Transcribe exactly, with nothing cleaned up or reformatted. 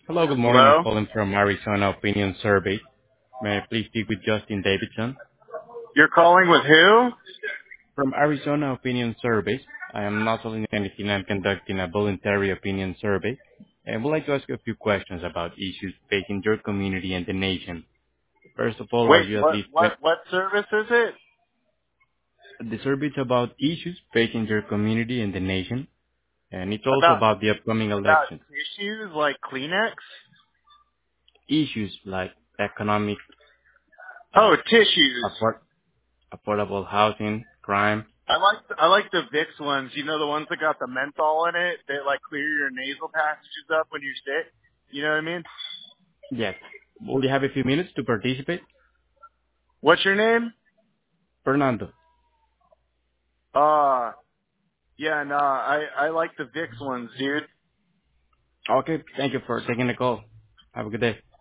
Hello, good morning. I'm Hello? calling from Arizona Opinion Survey. May I please speak with Justin Davidson? You're calling with who? From Arizona Opinion Survey, I am not selling anything. I'm conducting a voluntary opinion survey, and would like to ask you a few questions about issues facing your community and the nation. First of all, are Wait, you at what, least what, twenty? what service is it? The survey is about issues facing your community and the nation, and it's also About, about the upcoming about elections. tissues like Kleenex? Issues like economic, Oh, uh, tissues. afford- affordable housing, crime. I like, I like the Vicks ones. You know, the ones that got the menthol in it that like clear your nasal passages up when you're sick? You know what I mean? Yes. Will you have a few minutes to participate? What's your name? Fernando. Uh, yeah, no, I, I like the Vicks ones, dude. Okay, thank you for taking the call. Have a good day.